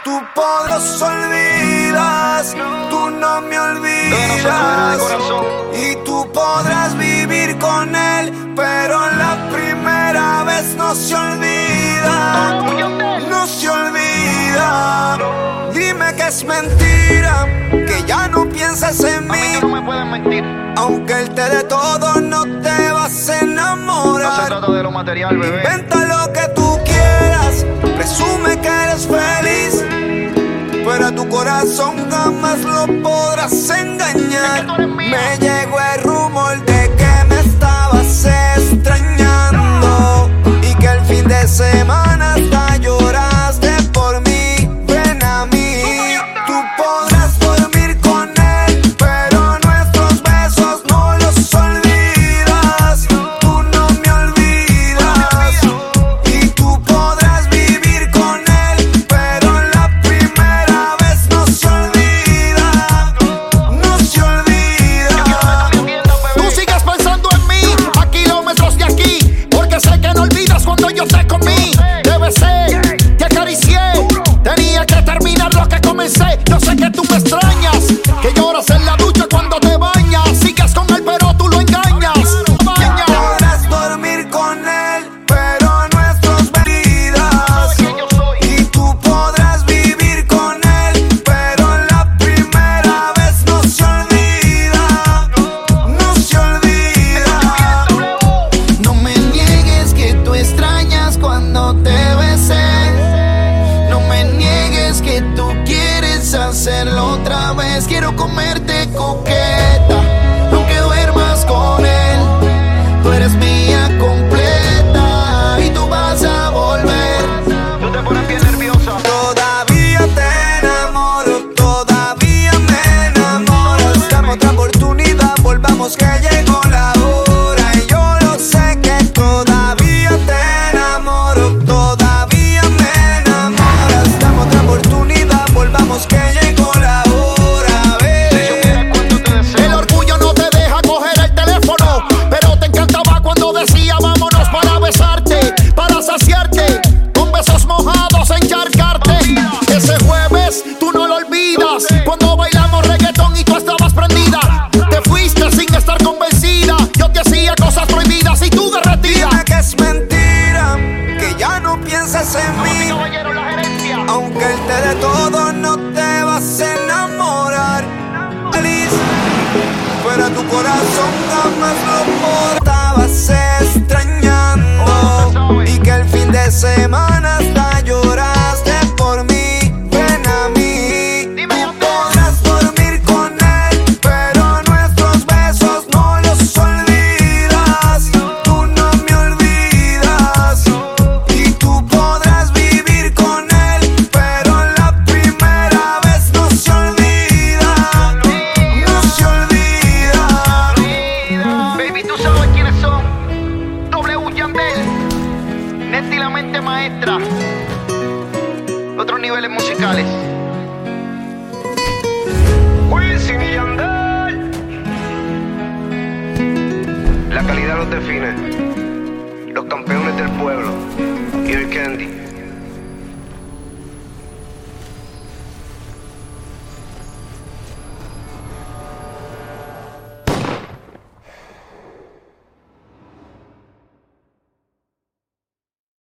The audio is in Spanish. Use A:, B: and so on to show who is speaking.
A: Tú podrás olvidas, tú no me olvidas. Y tú podrás vivir con él, pero la primera vez no se olvida. No se olvida. Dime que es mentira, que ya no piensas en mí.
B: No me puedes mentir.
A: Aunque él te dé todo, no te vas a enamorar.
B: No se trata de lo material, bebé.
A: Inventa lo que tú quieras, presume que eres feliz, pero a tu corazón jamás lo podrás engañar. Me llegó el rumor de que me estabas extrañando y que el fin de semana hasta lloraste por mí. Ven a mí, tú podrás dormir con él, pero nuestros besos no los olvidas. Tú no me olvidas y tú podrás vivir con él, pero la primera vez no se olvida. No se olvida.
C: Tú sigues pensando en mí a kilómetros de aquí, porque sé que no olvidas cuando yo te comí. Debe ser, te acaricié, tenía que terminar lo que comencé. Yo sé que tú me extrañas, que lloras en la ducha cuando te bañas. Sigues con él pero tú lo engañas.
A: Podrás dormir con él, pero nuestros vidas. Y tú podrás vivir con él, pero la primera vez no se olvida. No se olvida.
C: No me niegues que tú extrañas cuando te besé. No me niegues que tú quieres hacerlo otra vez. Quiero comerte coqueta, aunque duermas con él. Tú eres mía completa y tú vas a volver.
B: Tú te pones bien nerviosa.
A: Todavía te enamoro, todavía me enamoro. Dame otra oportunidad, volvamos que llegó la hora. Y yo lo sé que todavía te enamoro, todavía me enamoras. Dame otra oportunidad, volvamos que llegó la hora.
C: El orgullo no te deja coger el teléfono, pero te encantaba cuando decía vámonos para besarte, para saciarte, con besos mojados, encharcarte. Ese jueves tú no lo olvidas, cuando bailamos reggaetón y tú estabas prendida. Te fuiste sin estar convencida, yo te hacía cosas prohibidas y tú derretías.
A: Dime que es mentira, que ya no piensas en mí.
B: Caballero, la gerencia.
A: Aunque él te dé todo, no te vas a enamorar. Alice, pero tu corazón jamás lo estabas extrañando y que el fin de semana hasta lloraste por mí. Ven a mí, tú podrás dormir con él, pero nuestros besos no los olvidas. Tú no me olvidas y tú podrás vivir con él, pero la primera vez no se olvida. No se olvida.
B: Baby, tú sabes quiénes son. W Yandel, Netty la mente maestra. Otros niveles musicales. Wisin y Yandel. La calidad los define. Los campeones del pueblo.